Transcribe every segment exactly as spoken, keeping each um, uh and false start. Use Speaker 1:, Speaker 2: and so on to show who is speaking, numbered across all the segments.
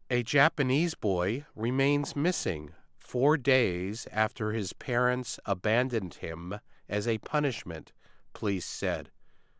Speaker 1: A Japanese boy remains missing four days after his parents abandoned him as a punishment, police said.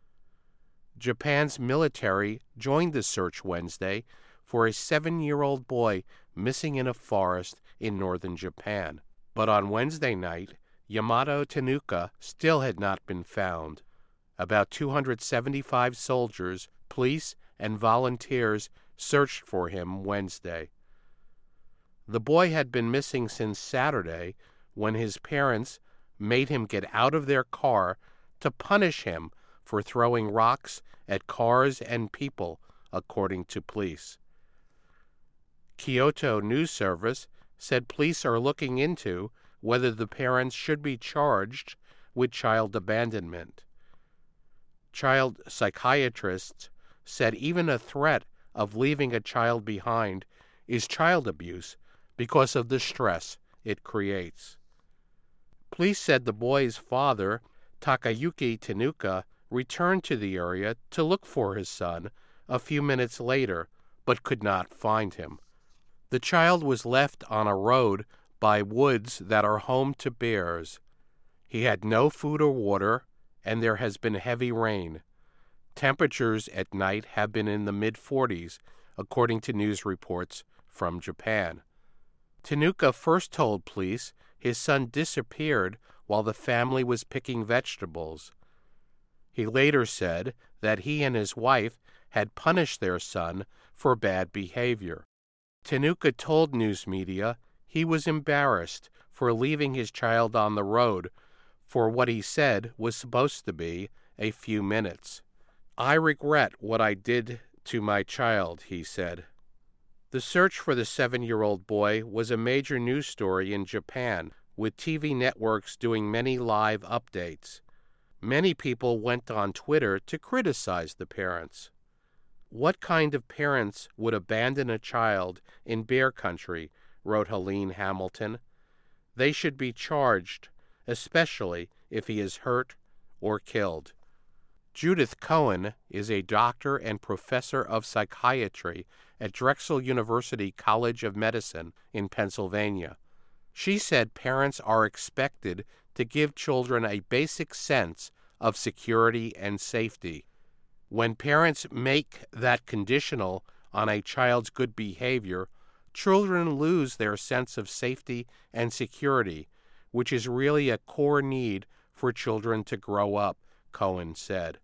Speaker 1: Japan's military joined the search Wednesday for a seven-year-old boy missing in a forest in northern Japan. But on Wednesday night, Yamato Tenuka still had not been found. About two hundred seventy-five soldiers, police, and volunteers searched for him Wednesday. The boy had been missing since Saturday, when his parents made him get out of their car to punish him for throwing rocks at cars and people, according to police. Kyoto News Service said police are looking into whether the parents should be charged with child abandonment. Child psychiatrists said even a threat of leaving a child behind is child abuse because of the stress it creates. Police said the boy's father, Takayuki Tenuka, returned to the area to look for his son a few minutes later, but could not find him. The child was left on a road by woods that are home to bears. He had no food or water, and there has been heavy rain. Temperatures at night have been in the mid-forties, according to news reports from Japan. Tenuka first told police his son disappeared while the family was picking vegetables. He later said that he and his wife had punished their son for bad behavior. Tenuka told news media he was embarrassed for leaving his child on the road for what he said was supposed to be a few minutes. "I regret what I did to my child," he said. The search for the seven-year-old boy was a major news story in Japan, with T V networks doing many live updates. Many people went on Twitter to criticize the parents. "What kind of parents would abandon a child in bear country?" wrote Helene Hamilton. "They should be charged, especially if he is hurt or killed." Judith Cohen is a doctor and professor of psychiatry at Drexel University College of Medicine in Pennsylvania. She said parents are expected to give children a basic sense of security and safety. When parents make that conditional on a child's good behavior, children lose their sense of safety and security, which is really a core need for children to grow up, Cohen said.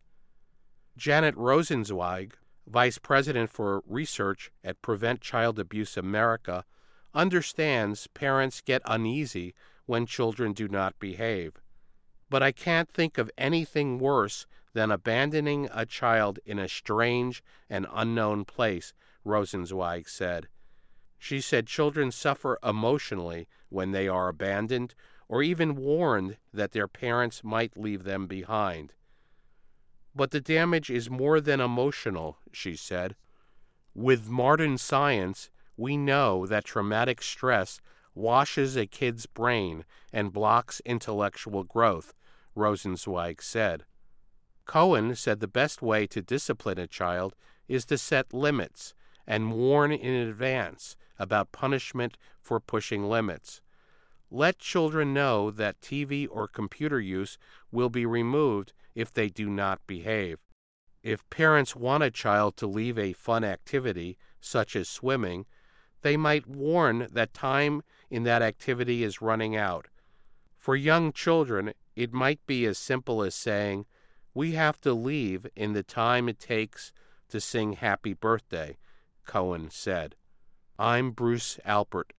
Speaker 1: Janet Rosenzweig, Vice President for Research at Prevent Child Abuse America, understands parents get uneasy when children do not behave. "But I can't think of anything worse than abandoning a child in a strange and unknown place," Rosenzweig said. She said children suffer emotionally when they are abandoned or even warned that their parents might leave them behind. "But the damage is more than emotional," she said. "With modern science, we know that traumatic stress washes a kid's brain and blocks intellectual growth," Rosenzweig said. Cohen said the best way to discipline a child is to set limits and warn in advance about punishment for pushing limits. Let children know that T V or computer use will be removed if they do not behave. If parents want a child to leave a fun activity, such as swimming, they might warn that time in that activity is running out. For young children, it might be as simple as saying, "We have to leave in the time it takes to sing Happy Birthday," Cohen said. I'm Bruce Alpert.